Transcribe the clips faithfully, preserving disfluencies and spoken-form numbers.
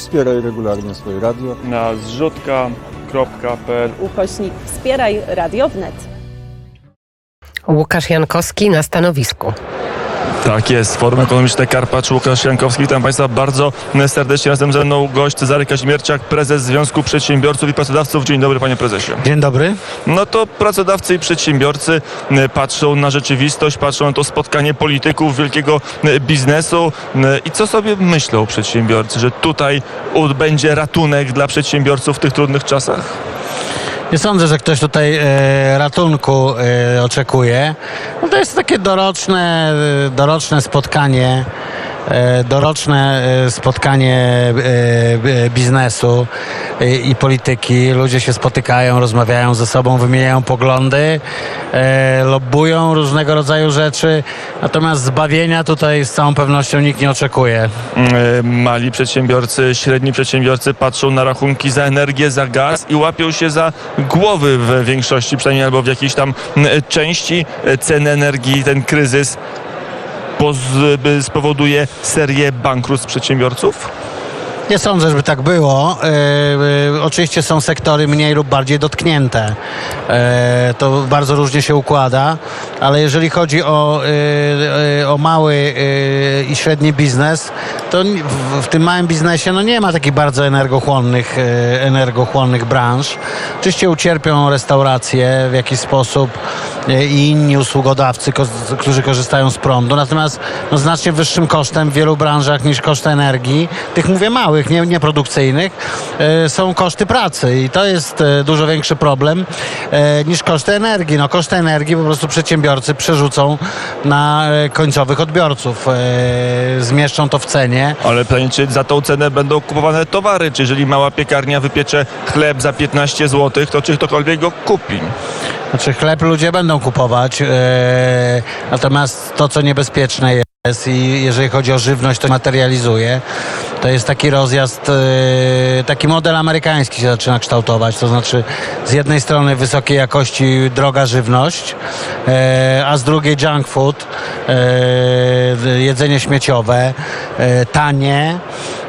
wspieraj regularnie swoje radio. Na zrzutka kropka pe el ukośnik wspieraj radio wnet. Łukasz Jankowski na stanowisku. Tak jest, Forum Ekonomiczne Karpacz, Łukasz Jankowski. Witam Państwa bardzo serdecznie. Razem ze mną gość Cezary Kazimierczak, prezes Związku Przedsiębiorców i Pracodawców. Dzień dobry, panie prezesie. Dzień dobry. No to pracodawcy i przedsiębiorcy patrzą na rzeczywistość, patrzą na to spotkanie polityków, wielkiego biznesu i co sobie myślą przedsiębiorcy, że tutaj będzie ratunek dla przedsiębiorców w tych trudnych czasach? Nie sądzę, że ktoś tutaj e, ratunku e, oczekuje. No to jest takie doroczne, doroczne spotkanie, e, doroczne spotkanie e, biznesu e, i polityki. Ludzie się spotykają, rozmawiają ze sobą, wymieniają poglądy, e, lobbują różnego rodzaju rzeczy. Natomiast zbawienia tutaj z całą pewnością nikt nie oczekuje. Mali przedsiębiorcy, średni przedsiębiorcy patrzą na rachunki za energię, za gaz i łapią się za głowy w większości, przynajmniej albo w jakiejś tam części ceny energii. Ten kryzys poz- spowoduje serię bankructw przedsiębiorców? Nie sądzę, żeby tak było. E, e, oczywiście są sektory mniej lub bardziej dotknięte. E, to bardzo różnie się układa, ale jeżeli chodzi o, e, e, o mały e, i średni biznes, to w, w tym małym biznesie no nie ma takich bardzo energochłonnych, e, energochłonnych branż. Oczywiście ucierpią restauracje w jakiś sposób e, i inni usługodawcy, ko, którzy korzystają z prądu. Natomiast no, znacznie wyższym kosztem w wielu branżach niż koszt energii, tych mówię małych, Nie, nieprodukcyjnych, e, są koszty pracy i to jest e, dużo większy problem e, niż koszty energii. No, koszty energii po prostu przedsiębiorcy przerzucą na e, końcowych odbiorców. E, zmieszczą to w cenie. Ale pytanie, czy za tą cenę będą kupowane towary? Czy jeżeli mała piekarnia wypiecze chleb za piętnaście złotych, to czy ktokolwiek go kupi? Znaczy chleb ludzie będą kupować, e, natomiast to, co niebezpieczne jest i jeżeli chodzi o żywność, to materializuje. To jest taki rozjazd, taki model amerykański się zaczyna kształtować. To znaczy z jednej strony wysokiej jakości droga żywność, a z drugiej junk food, jedzenie śmieciowe, tanie,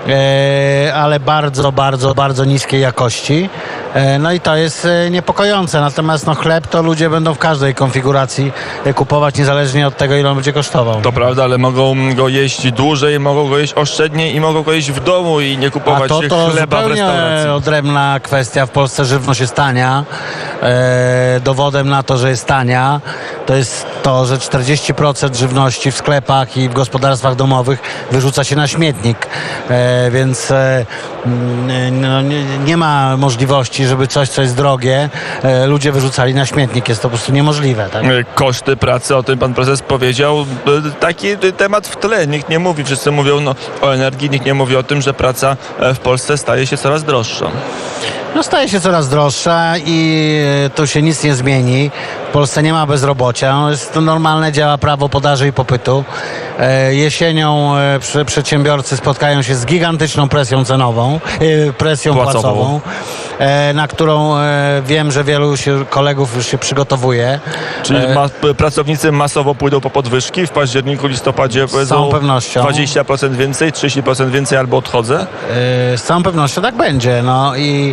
ale bardzo, bardzo, bardzo niskiej jakości. No i to jest niepokojące. Natomiast no, chleb to ludzie będą w każdej konfiguracji kupować, niezależnie od tego, ile on będzie kosztował. To prawda, ale mogą go jeść dłużej, mogą go jeść oszczędniej i mogą go jeść w domu i nie kupować A to, to chleba w restauracji. zupełnie odrębna kwestia. W Polsce żywność jest tania. E, dowodem na to, że jest tania, to jest to, że czterdzieści procent żywności w sklepach i w gospodarstwach domowych wyrzuca się na śmietnik. E, więc e, no, nie, nie ma możliwości, żeby coś, co jest drogie, e, ludzie wyrzucali na śmietnik. Jest to po prostu niemożliwe. Tak? Koszty pracy, o tym pan prezes powiedział. Taki temat w tle. Nikt nie mówi. Wszyscy mówią no, o energii, nikt nie mówi o tym, że praca w Polsce staje się coraz droższa. No staje się coraz droższa i tu się nic nie zmieni. W Polsce nie ma bezrobocia. No jest to normalne, działa prawo podaży i popytu. E, jesienią e, przedsiębiorcy spotkają się z gigantyczną presją cenową, e, presją płacową, płacową e, na którą e, wiem, że wielu się, kolegów już się przygotowuje. Czyli ma, pracownicy masowo pójdą po podwyżki w październiku, listopadzie powiedzą z całą pewnością. dwadzieścia procent więcej, trzydzieści procent więcej albo odchodzę? E, z całą pewnością tak będzie. No i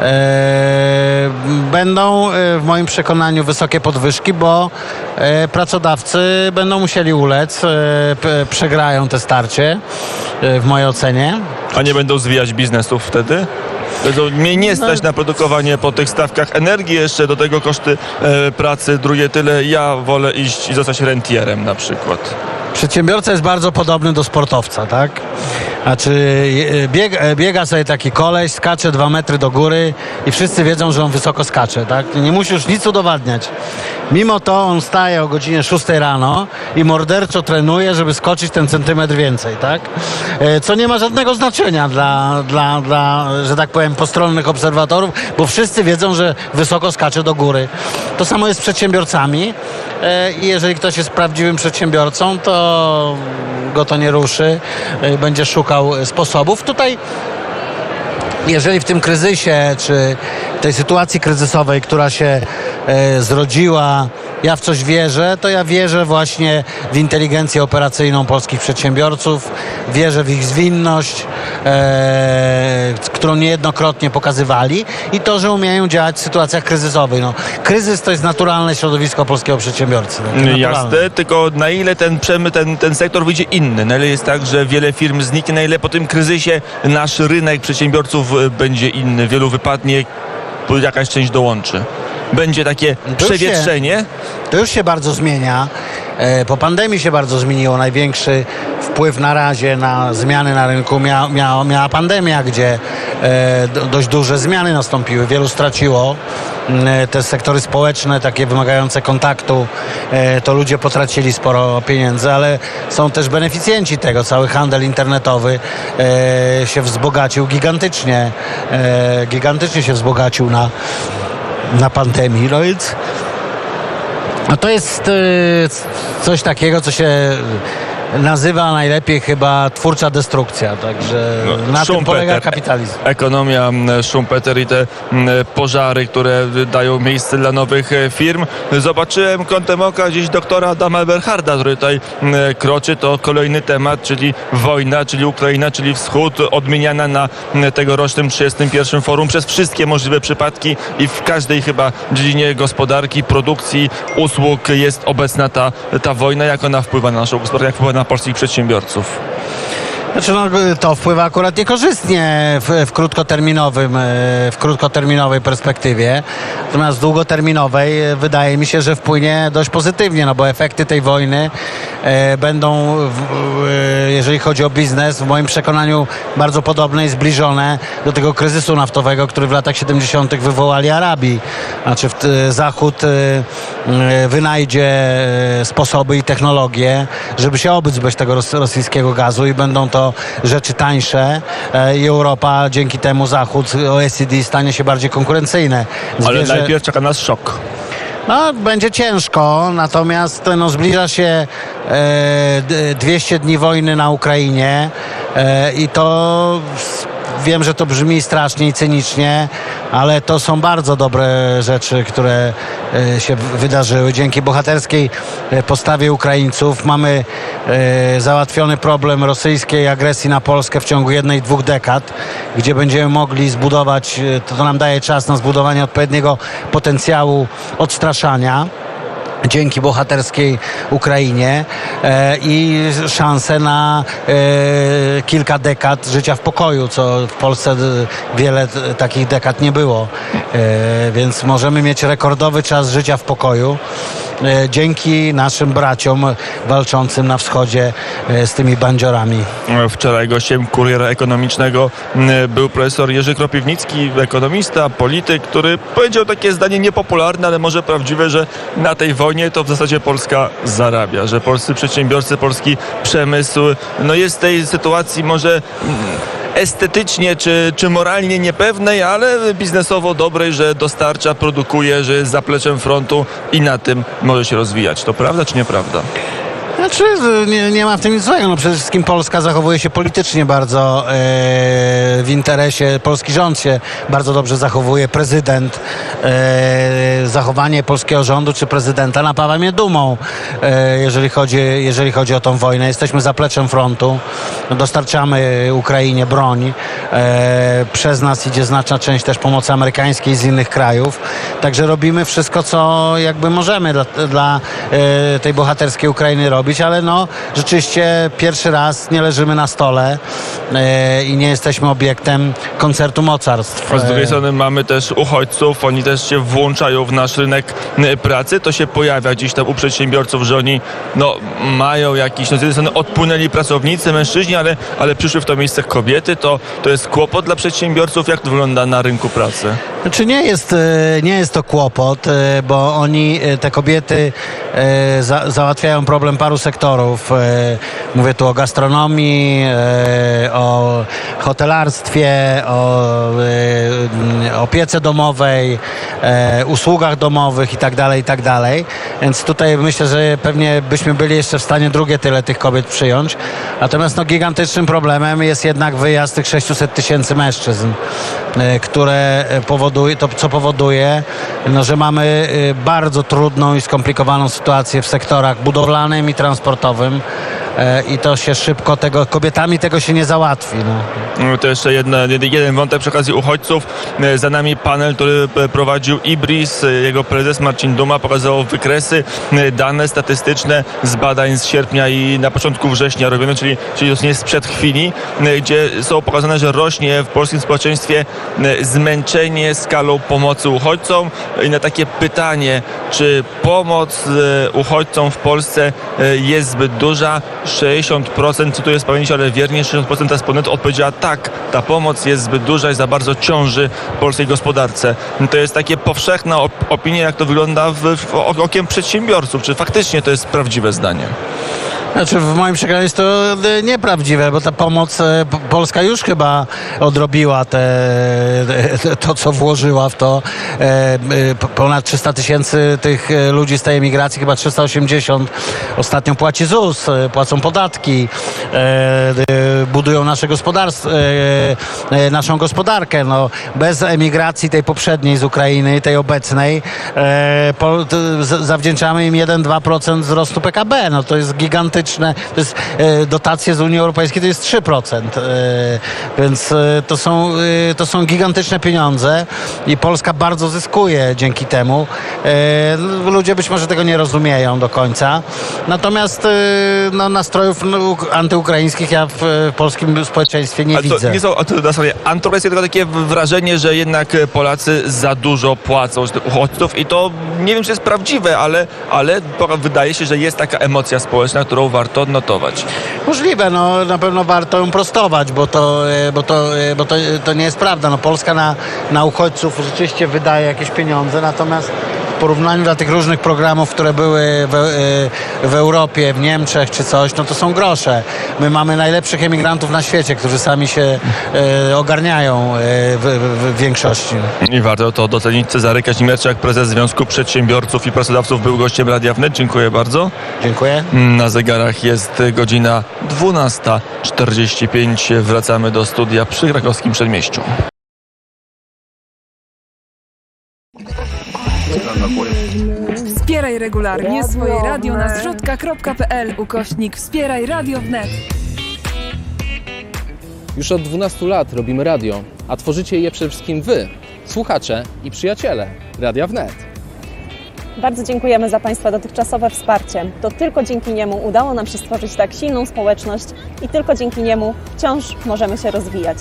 e, będą e, w moim przekonaniu wysokie podwyżki, bo e, pracodawcy będą musieli ulec, e, p, przegrają te starcie e, w mojej ocenie. A nie będą zwijać biznesów wtedy? To mnie nie stać na produkowanie po tych stawkach energii, jeszcze do tego koszty e, pracy, drugie tyle. Ja wolę iść i zostać rentierem na przykład. Przedsiębiorca jest bardzo podobny do sportowca, tak? Znaczy biega, biega sobie taki koleś, skacze dwa metry do góry i wszyscy wiedzą, że on wysoko skacze, tak? Nie musi już nic udowadniać. Mimo to on wstaje o godzinie szóstej rano i morderczo trenuje, żeby skoczyć ten centymetr więcej, tak? Co nie ma żadnego znaczenia dla, dla, dla, że tak powiem, postronnych obserwatorów, bo wszyscy wiedzą, że wysoko skacze do góry. To samo jest z przedsiębiorcami i jeżeli ktoś jest prawdziwym przedsiębiorcą, to go to nie ruszy, będzie szukał sposobów. Tutaj jeżeli w tym kryzysie, czy tej sytuacji kryzysowej, która się e, zrodziła, ja w coś wierzę, to ja wierzę właśnie w inteligencję operacyjną polskich przedsiębiorców, wierzę w ich zwinność, e, którą niejednokrotnie pokazywali i to, że umieją działać w sytuacjach kryzysowych. No, kryzys to jest naturalne środowisko polskiego przedsiębiorcy. Jasne, tylko na ile ten przemysł, ten, ten sektor wyjdzie inny? Na ile jest tak, że wiele firm zniknie, na ile po tym kryzysie nasz rynek przedsiębiorców będzie inny? Wielu wypadnie, jakaś część dołączy. Będzie takie To już przewietrzenie? Się, to już się bardzo zmienia. E, Po pandemii się bardzo zmieniło. Największy wpływ na razie na zmiany na rynku mia, mia, miała pandemia, gdzie e, do, dość duże zmiany nastąpiły. Wielu straciło. E, Te sektory społeczne, takie wymagające kontaktu, e, to ludzie potracili sporo pieniędzy, ale są też beneficjenci tego. Cały handel internetowy e, się wzbogacił gigantycznie. E, gigantycznie się wzbogacił na na pandemii, no więc no to jest y, coś takiego, co się nazywa najlepiej chyba twórcza destrukcja, także No, na tym Schumpeter, polega kapitalizm. Ekonomia, Schumpeter i te pożary, które dają miejsce dla nowych firm. Zobaczyłem kątem oka gdzieś doktora Adama Eberharda, który tutaj kroczy. To kolejny temat, czyli wojna, czyli Ukraina, czyli Wschód, odmieniana na tegorocznym trzydziestym pierwszym forum przez wszystkie możliwe przypadki i w każdej chyba dziedzinie gospodarki, produkcji, usług jest obecna ta, ta wojna. Jak ona wpływa na naszą gospodarkę, jak wpływa na polskich przedsiębiorców? Znaczy, no, to wpływa akurat niekorzystnie w, w krótkoterminowym, e, w krótkoterminowej perspektywie. Natomiast w długoterminowej e, wydaje mi się, że wpłynie dość pozytywnie, no bo efekty tej wojny e, będą, w, e, jeżeli chodzi o biznes, w moim przekonaniu bardzo podobne i zbliżone do tego kryzysu naftowego, który w latach siedemdziesiątych wywołali Arabii. Znaczy w, e, Zachód e, e, wynajdzie e, sposoby i technologie, żeby się obyć bez tego ros, rosyjskiego gazu i będą to rzeczy tańsze e, i Europa dzięki temu Zachód, O E C D stanie się bardziej konkurencyjne. Ale Zwierzę... najpierw czeka nas szok. No, będzie ciężko, natomiast no, zbliża się e, dwieście dni wojny na Ukrainie e, i to wiem, że to brzmi strasznie i cynicznie, ale to są bardzo dobre rzeczy, które e, się wydarzyły. Dzięki bohaterskiej e, postawie Ukraińców mamy e, załatwiony problem rosyjskiej agresji na Polskę w ciągu jednej, dwóch dekad, gdzie będziemy mogli zbudować, e, to, to nam daje czas na zbudowanie odpowiedniego potencjału odstraszania. Dzięki bohaterskiej Ukrainie e, i szansę na e, kilka dekad życia w pokoju, co w Polsce wiele t, takich dekad nie było. E, więc możemy mieć rekordowy czas życia w pokoju e, dzięki naszym braciom walczącym na wschodzie e, z tymi bandziorami. Wczoraj gościem Kuriera Ekonomicznego był profesor Jerzy Kropiwnicki, ekonomista, polityk, który powiedział takie zdanie niepopularne, ale może prawdziwe, że na tej wojnie to w zasadzie Polska zarabia, że polscy przedsiębiorcy, polski przemysł no jest w tej sytuacji może estetycznie czy, czy moralnie niepewnej, ale biznesowo dobrej, że dostarcza, produkuje, że jest zapleczem frontu i na tym może się rozwijać. To prawda czy nieprawda? Znaczy, nie, nie ma w tym nic złego. No przede wszystkim Polska zachowuje się politycznie bardzo e, w interesie, polski rząd się bardzo dobrze zachowuje, prezydent. E, zachowanie polskiego rządu czy prezydenta napawa mnie dumą, e, jeżeli chodzi, jeżeli chodzi o tą wojnę. Jesteśmy zapleczem frontu, dostarczamy Ukrainie broń. E, przez nas idzie znaczna część też pomocy amerykańskiej z innych krajów. Także robimy wszystko, co jakby możemy dla, dla e, tej bohaterskiej Ukrainy robić. Ale no, rzeczywiście pierwszy raz nie leżymy na stole e, i nie jesteśmy obiektem koncertu mocarstw. A z drugiej strony mamy też uchodźców, oni też się włączają w nasz rynek pracy. To się pojawia gdzieś tam u przedsiębiorców, że oni no, mają jakiś, no z jednej strony odpłynęli pracownicy, mężczyźni, ale, ale przyszły w to miejsce kobiety. To, to jest kłopot dla przedsiębiorców. Jak to wygląda na rynku pracy? Znaczy nie jest, nie jest to kłopot, bo oni, te kobiety za, załatwiają problem paru sektorów. Mówię tu o gastronomii, o hotelarstwie, o opiece domowej, usługach domowych i tak dalej, i tak dalej. Więc tutaj myślę, że pewnie byśmy byli jeszcze w stanie drugie tyle tych kobiet przyjąć. Natomiast no, gigantycznym problemem jest jednak wyjazd tych sześciuset tysięcy mężczyzn, które powoduje, to co powoduje, no, że mamy bardzo trudną i skomplikowaną sytuację w sektorach budowlanym i transportowym. e, i to się szybko, tego kobietami tego się nie załatwi. No. To jeszcze jedna, jeden wątek przy okazji uchodźców. Za nami panel, który prowadził IBRIS. Jego prezes Marcin Duma pokazał wykresy, dane statystyczne z badań z sierpnia i na początku września robione, czyli, czyli to nie sprzed chwili, gdzie są pokazane, że rośnie w polskim społeczeństwie zmęczenie skalą pomocy uchodźcom. I na takie pytanie, czy pomoc uchodźcom w Polsce jest zbyt duża, sześćdziesiąt procent, cytuję z pamięci, ale wiernie, sześćdziesiąt procent respondentów odpowiedziała tak, ta pomoc jest zbyt duża i za bardzo ciąży polskiej gospodarce. To jest takie powszechna op- opinia, jak to wygląda w, w okiem przedsiębiorców. Czy faktycznie to jest prawdziwe zdanie? Znaczy w moim przekonaniu jest to nieprawdziwe, bo ta pomoc Polska już chyba odrobiła te, to, co włożyła w to. Ponad trzysta tysięcy tych ludzi z tej emigracji, chyba trzysta osiemdziesiąt ostatnio płaci ZUS, płacą podatki, budują nasze gospodarstwo, naszą gospodarkę. No, bez emigracji tej poprzedniej z Ukrainy, tej obecnej, zawdzięczamy im jeden do dwóch procent wzrostu P K B. No, to jest gigantyczne. To jest e, dotacje z Unii Europejskiej, to jest trzy procent. E, więc e, to, są, e, to są gigantyczne pieniądze i Polska bardzo zyskuje dzięki temu. E, ludzie być może tego nie rozumieją do końca. Natomiast e, no, nastrojów no, antyukraińskich ja w, w polskim społeczeństwie nie Ale to widzę. nie są na sobie antyukraińskie, tylko takie wrażenie, że jednak Polacy za dużo płacą z tych uchodźców i to nie wiem, czy jest prawdziwe, ale, ale wydaje się, że jest taka emocja społeczna, którą warto odnotować. Możliwe, no na pewno warto ją prostować, bo to, e, bo to, e, bo to, to nie jest prawda. No, Polska na, na uchodźców rzeczywiście wydaje jakieś pieniądze, natomiast w porównaniu do tych różnych programów, które były w, e, w Europie, w Niemczech czy coś, no to są grosze. My mamy najlepszych emigrantów na świecie, którzy sami się e, ogarniają e, w, w, w większości. I warto to docenić. Cezary Kazimierczak, prezes Związku Przedsiębiorców i Pracodawców, był gościem Radia Wnet. Dziękuję bardzo. Dziękuję. Na zegarach jest godzina dwunasta czterdzieści pięć. Wracamy do studia przy Krakowskim Przedmieściu. Wspieraj regularnie swoje radio na zrzutka kropka pe el ukośnik Wspieraj Radio Wnet. Już od dwunastu lat robimy radio, a tworzycie je przede wszystkim Wy, słuchacze i przyjaciele Radia Wnet. Bardzo dziękujemy za Państwa dotychczasowe wsparcie. To tylko dzięki niemu udało nam się stworzyć tak silną społeczność i tylko dzięki niemu wciąż możemy się rozwijać.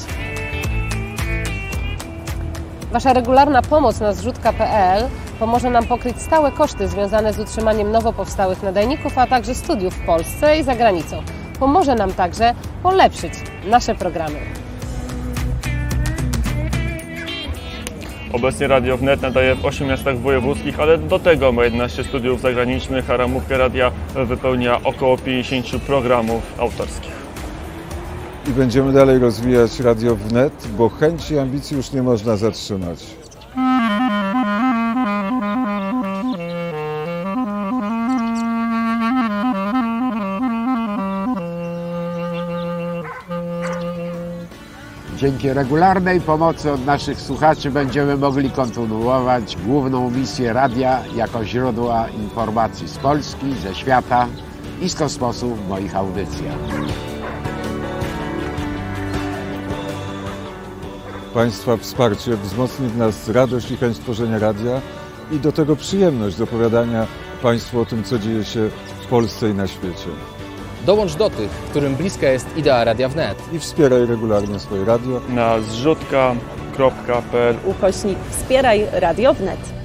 Wasza regularna pomoc na zrzutka kropka pe el pomoże nam pokryć stałe koszty związane z utrzymaniem nowo powstałych nadajników, a także studiów w Polsce i za granicą. Pomoże nam także polepszyć nasze programy. Obecnie Radio Wnet nadaje w ośmiu miastach wojewódzkich, ale do tego ma jedenaście studiów zagranicznych, a ramówkę radia wypełnia około pięćdziesiąt programów autorskich. I będziemy dalej rozwijać Radio Wnet, bo chęci i ambicji już nie można zatrzymać. Dzięki regularnej pomocy od naszych słuchaczy będziemy mogli kontynuować główną misję radia jako źródła informacji z Polski, ze świata i z kosmosu w moich audycjach. Państwa wsparcie wzmocni w nas radość i chęć tworzenia radia i do tego przyjemność opowiadania Państwu o tym, co dzieje się w Polsce i na świecie. Dołącz do tych, którym bliska jest idea Radia Wnet. I wspieraj regularnie swoje radio Na zrzutka kropka pe el Ukośnik Wspieraj Radio Wnet.